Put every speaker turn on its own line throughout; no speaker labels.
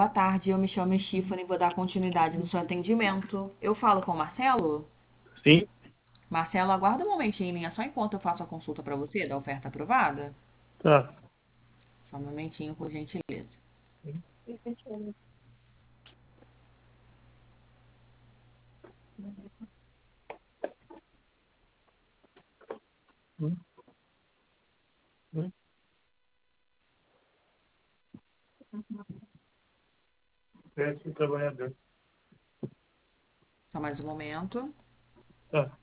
boa tarde. Eu me chamo Stephanie e vou dar continuidade no seu atendimento. Eu falo com o Marcelo?
Sim,
Marcelo, aguarda um momentinho em linha só enquanto eu faço a consulta para você da oferta aprovada.
tá.
Só um momentinho, por gentileza.
Hum, hum. Crédito do trabalhador.
Só mais um momento.
Tá.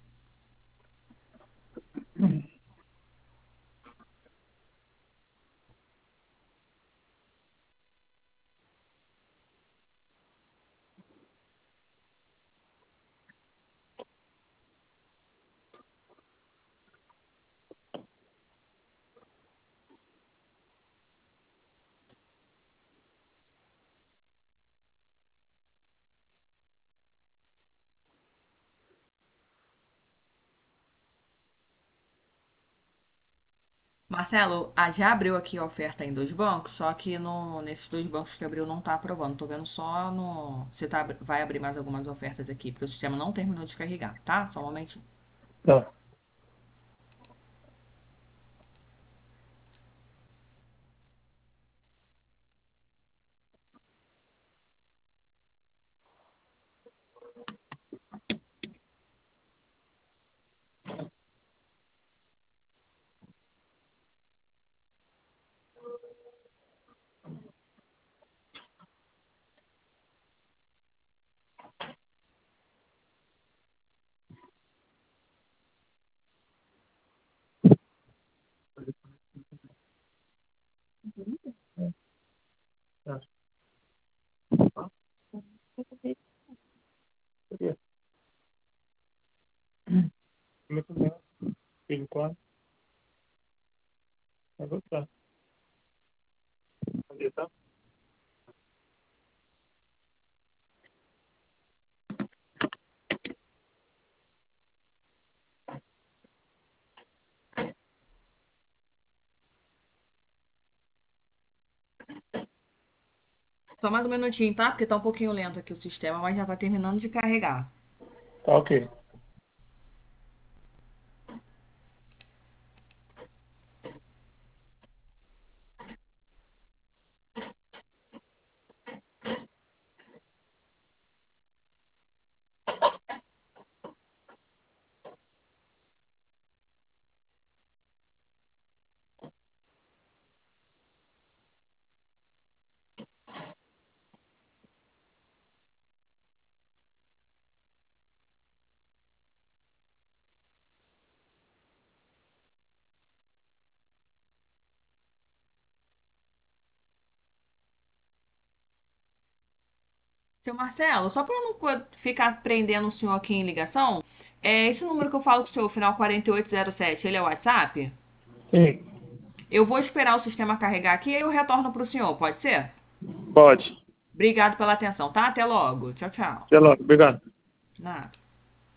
Marcelo, já abriu aqui a oferta em dois bancos, só que nesses dois bancos que abriu não tá aprovando. Tô vendo só no. Você vai abrir mais algumas ofertas aqui, porque o sistema não terminou de carregar, tá? Só um momentinho.
Tá. Tá. Muito bem. Tem quatro. Vai gostar. Cadê, tá?
Só mais um minutinho, tá? Porque tá um pouquinho lento aqui o sistema, mas já tá terminando de carregar.
Tá ok.
Seu Marcelo, só para eu não ficar prendendo o senhor aqui em ligação, esse número que eu falo com o senhor, final 4807, ele é o WhatsApp?
Sim,
Eu vou esperar o sistema carregar aqui e eu retorno para o senhor, pode ser?
pode.
Obrigado pela atenção, tá? Até logo. Tchau, tchau.
Até logo. Obrigado.
Nada.